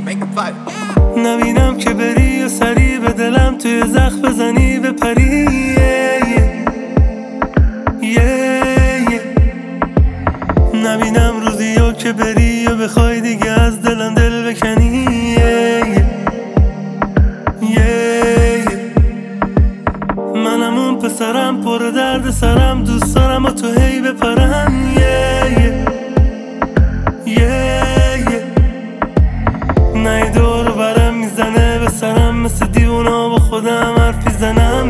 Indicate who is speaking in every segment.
Speaker 1: نبینم که بری و سری به دلم توی زخم بزنی به پری نبینم روزی ها که بری و بخوای دیگه از دلم دل بکنی منم اون پسرم پر درد سرم، دوست دارم با تو هی بپرم نه دور برم میزنه به سرم، مثل دیونا با خودم حرفی زنم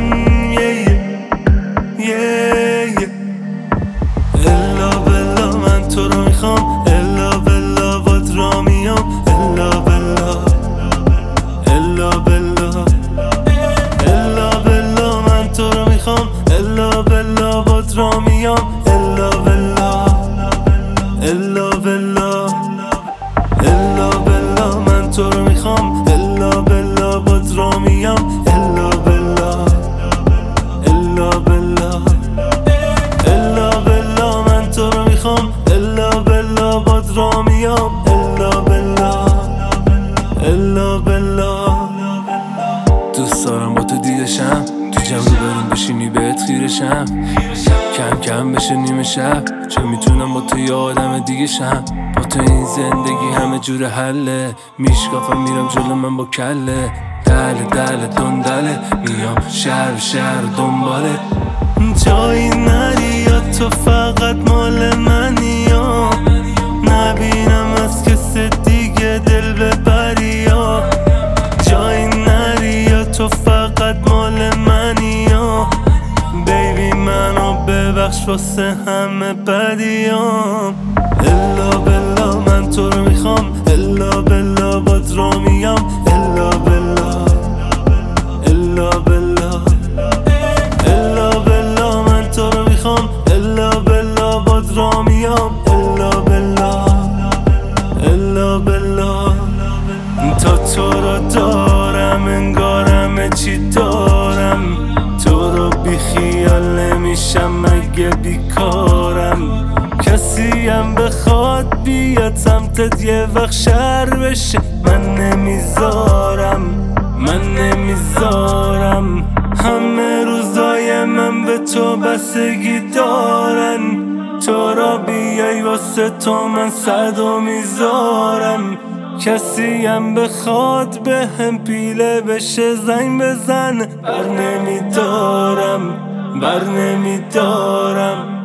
Speaker 1: الا بلا من تو رو میخوام، الا بلا باد را میام، الا بلا الا بلا الا بلا من تو رو میخوام، الا بلا باد را میام، الا بلا الا بلا الا بلا من تو رو میخوام، الا بلا باد را میام، الا بلا الا بلا الا بلا من تو رو میخوام، الا بلا باد را میام، الا بلا الا بلا دوست دارم با تو دیدشم، تو جمع رو بریم بشینی بهت خیرشم، کم کم بشه نیمه شب، چه میتونم با تو یه آدم دیگه شم، با تو این زندگی همه جور حله، میشکافم میرم جلو من با کله، دله دله دندله میام شهر و شهر دنباله، جایی نری یا تو فقط مال منی یا نبینم از کس دیگه دل ببری یا جایی نری یا تو فقط مال منی یا بیبی منو ببخش واسه همه بدیام، الا بلا من تو رو میخوام، الا بلا باد را میام، الا بلا الا بلا الا بلا من تو رو میخوام، الا بلا باد را میام، الا بلا الا بلا تا تو رو دارم انگار همه چی دارم، تو رو بی خیال نمیشم مگه بیکارم، کسی هم بخواد بیاد سمتت یه وقت شر بشه، من نمیذارم همه روزای من به تو بستگی دارن، تو را بیای واسه تو من صدو میذارم، کسی هم بخواد به هم پیله بشه زنگ بزن، بر نمیدارم